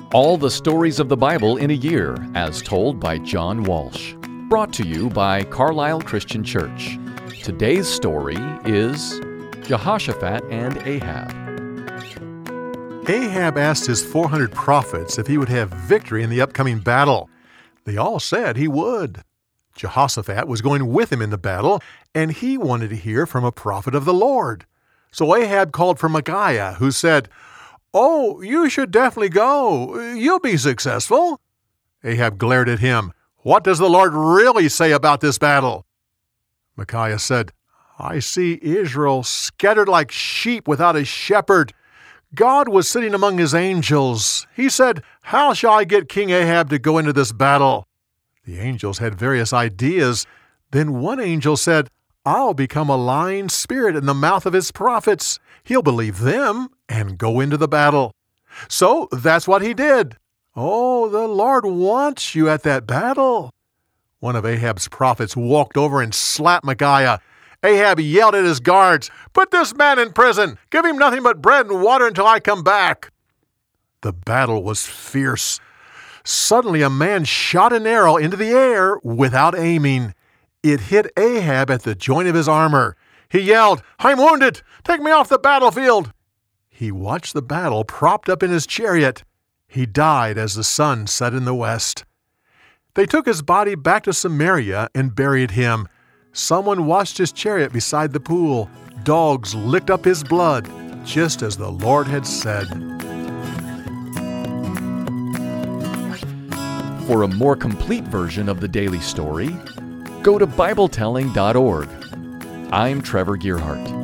All the stories of the Bible in a year, as told by John Walsh. Brought to you by Carlisle Christian Church. Today's story is Jehoshaphat and Ahab. Ahab asked his 400 prophets if he would have victory in the upcoming battle. They all said he would. Jehoshaphat was going with him in the battle, and he wanted to hear from a prophet of the Lord. So Ahab called for Micaiah, who said, "Oh, you should definitely go. You'll be successful." Ahab glared at him. "What does the Lord really say about this battle?" Micaiah said, "I see Israel scattered like sheep without a shepherd. God was sitting among his angels. He said, 'How shall I get King Ahab to go into this battle?' The angels had various ideas. Then one angel said, 'I'll become a lying spirit in the mouth of his prophets. He'll believe them and go into the battle.' So that's what he did. Oh, the Lord wants you at that battle." One of Ahab's prophets walked over and slapped Micaiah. Ahab yelled at his guards, "Put this man in prison! Give him nothing but bread and water until I come back!" The battle was fierce. Suddenly a man shot an arrow into the air without aiming. It hit Ahab at the joint of his armor. He yelled, "I'm wounded! Take me off the battlefield!" He watched the battle propped up in his chariot. He died as the sun set in the west. They took his body back to Samaria and buried him. Someone washed his chariot beside the pool. Dogs licked up his blood, just as the Lord had said. For a more complete version of the daily story, go to BibleTelling.org. I'm Trevor Gearhart.